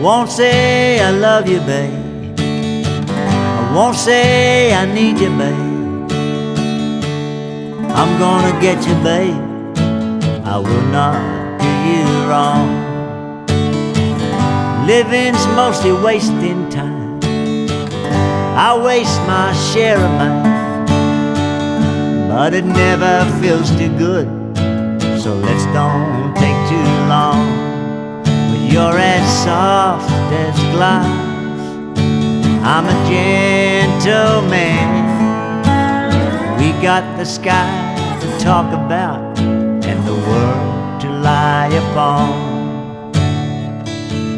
won't say I love you, babe. I won't say I need you, babe. I'm gonna get you, babe. I will not do you wrong. Living's mostly wasting time. I waste my share of mine, but it never feels too good, so let's don't take too long. But you're as soft as glass, I'm a gentleman. We got the sky to talk about and the world to lie upon.